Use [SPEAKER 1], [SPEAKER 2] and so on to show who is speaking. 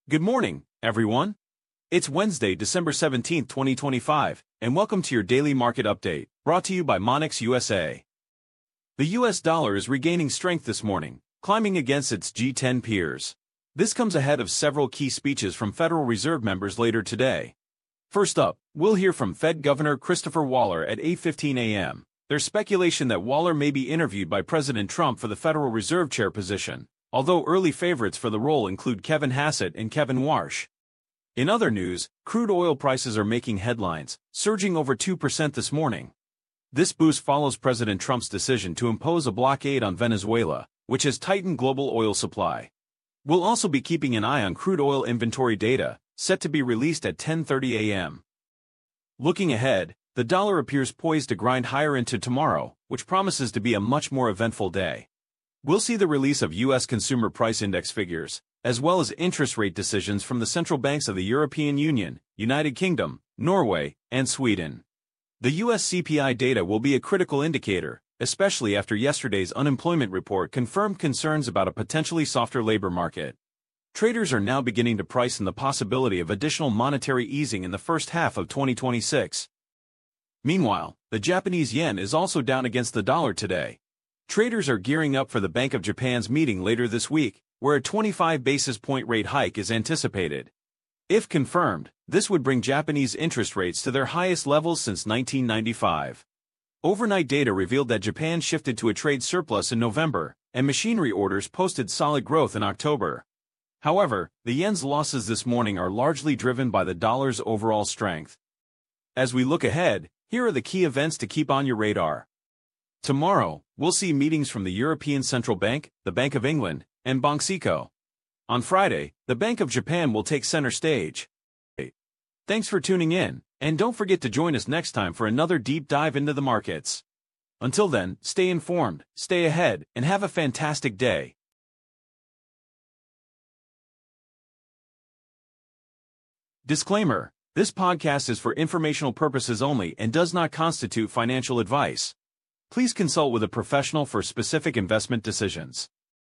[SPEAKER 1] Good morning, everyone. It's Wednesday, December 17, 2025, and welcome to your daily market update, brought to you by Monex USA. The US dollar is regaining strength this morning, climbing against its G10 peers. This comes ahead of several key speeches from Federal Reserve members later today. First up, we'll hear from Fed Governor Christopher Waller at 8:15 a.m. There's speculation that Waller may be interviewed by President Trump for the Federal Reserve Chair position, although early favorites for the role include Kevin Hassett and Kevin Warsh. In other news, crude oil prices are making headlines, surging over 2% this morning. This boost follows President Trump's decision to impose a blockade on Venezuela, which has tightened global oil supply. We'll also be keeping an eye on crude oil inventory data, set to be released at 10:30 a.m. Looking ahead, the dollar appears poised to grind higher into tomorrow, which promises to be a much more eventful day. We'll see the release of U.S. Consumer Price Index figures, as well as interest rate decisions from the central banks of the European Union, United Kingdom, Norway, and Sweden. The U.S. CPI data will be a critical indicator, especially after yesterday's unemployment report confirmed concerns about a potentially softer labor market. Traders are now beginning to price in the possibility of additional monetary easing in the first half of 2026. Meanwhile, the Japanese yen is also down against the dollar today. Traders are gearing up for the Bank of Japan's meeting later this week, where a 25 basis point rate hike is anticipated. If confirmed, this would bring Japanese interest rates to their highest levels since 1995. Overnight data revealed that Japan shifted to a trade surplus in November, and machinery orders posted solid growth in October. However, the yen's losses this morning are largely driven by the dollar's overall strength. As we look ahead, here are the key events to keep on your radar. Tomorrow, we'll see meetings from the European Central Bank, the Bank of England, and Banxico. On Friday, the Bank of Japan will take center stage. Thanks for tuning in, and don't forget to join us next time for another deep dive into the markets. Until then, stay informed, stay ahead, and have a fantastic day. Disclaimer: this podcast is for informational purposes only and does not constitute financial advice. Please consult with a professional for specific investment decisions.